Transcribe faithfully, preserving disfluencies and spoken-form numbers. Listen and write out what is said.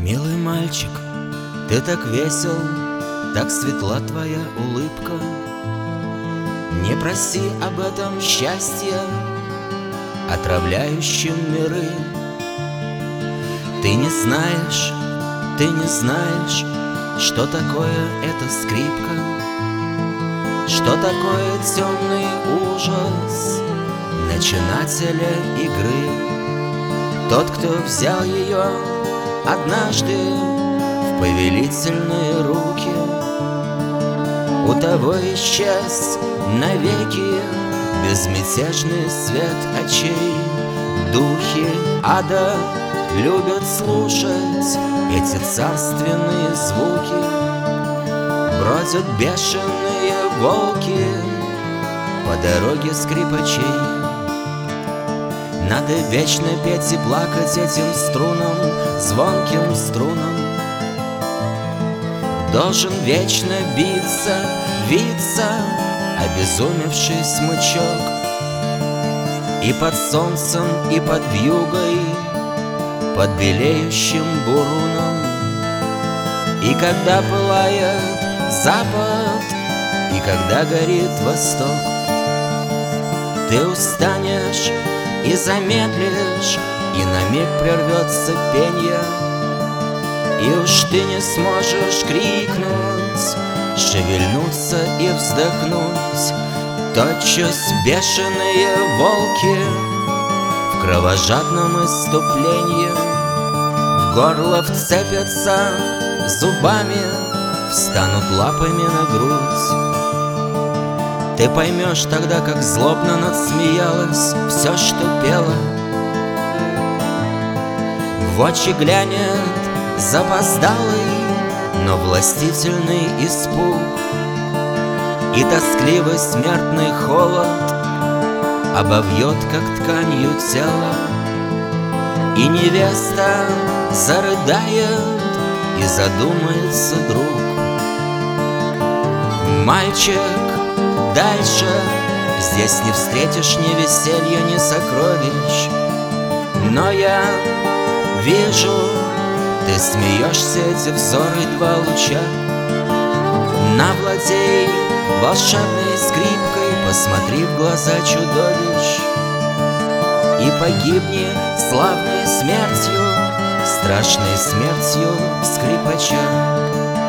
Милый мальчик, ты так весел, так светла твоя улыбка. Не проси об этом счастья, отравляющем миры. Ты не знаешь, ты не знаешь, что такое эта скрипка, что такое темный ужас начинателя игры. Тот, кто взял ее однажды в повелительные руки, у того исчез навеки безмятежный свет очей. Духи ада любят слушать эти царственные звуки. Бродят бешеные волки по дороге скрипачей. Надо вечно петь и плакать этим струнам, звонким струнам. Должен вечно биться, виться обезумевший смычок. И под солнцем, и под вьюгой, под белеющим буруном. И когда пылает запад, и когда горит восток, ты устанешь и замедлишь, и на миг прервется пенье. И уж ты не сможешь крикнуть, шевельнуться и вздохнуть. Тотчас бешеные волки в кровожадном иступлении в горло вцепятся зубами, встанут лапами на грудь. Ты поймешь тогда, как злобно надсмеялось все, что пело. В очи глянет запоздалый, но властительный испуг. И тоскливый смертный холод обовьет, как тканью тело. И невеста зарыдает, и задумается друг. Мальчик, дальше здесь не встретишь ни веселья, ни сокровищ. Но я вижу, ты смеешься, эти взоры два луча. Навладей волшебной скрипкой, посмотри в глаза чудовищ. И погибни славной смертью, страшной смертью скрипача.